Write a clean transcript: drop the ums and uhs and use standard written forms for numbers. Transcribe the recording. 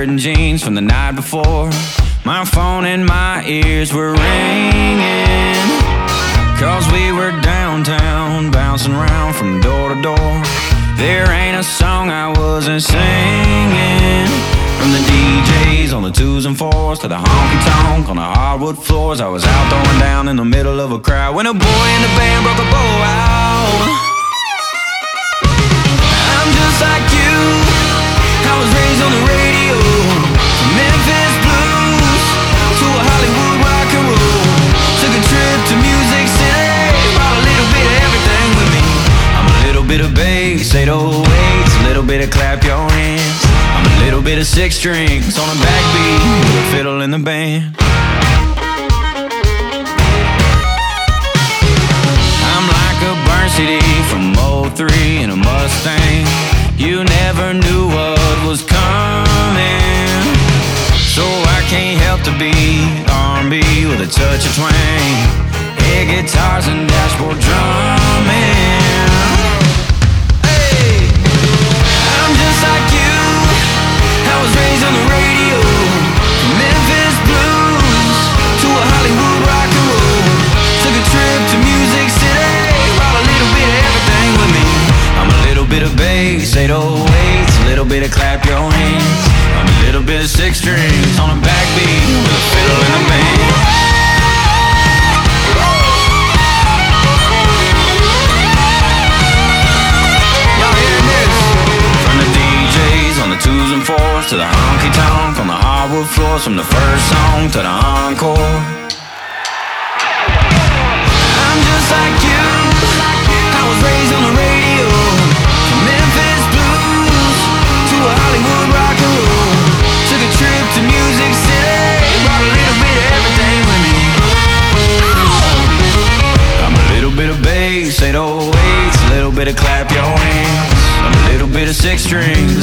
shirt and jeans from the night before. My phone in my ears were ringing, 'cause we were downtown, bouncing around from door to door. There ain't a song I wasn't singing, from the DJs on the 2s and 4s to the honky-tonk on the hardwood floors. I was out throwing down in the middle of a crowd when a boy in the band broke a bow out. I'm just like you, I was raised on the radio, from Memphis blues to a Hollywood rock and roll. Took a trip to Music City, brought a little bit of everything with me. I'm a little bit of bass, 808s, a little bit of clap your hands. I'm a little bit of 6 strings on a backbeat with a fiddle in the band. I'm like a burn CD from '03 in a Mustang. You never knew what was coming, so I can't help to be R&B with a touch of twang. Air guitars and dashboard drumming. Hey, I'm just like you, I was raised on the radio, from Memphis blues to a Hollywood rock and roll. Took a trip to Music City, brought a little bit of everything with me. I'm a little bit of bass, 808s, a little bit of clap your hands. I'm a little bit of 6 strings on a backbeat with a fiddle in the band. Y'all hearing this? From the DJs on the 2s and 4s to the honky-tonk on the hardwood floors, from the first song to the encore. I'm just like you, I was raised on the radio, from Memphis blues to a Hollywood rock and roll. Took a trip to Music City, brought a little bit of everything with me. I'm a little bit of bass, 808s, a little bit of clap your hands. I'm a little bit of 6 strings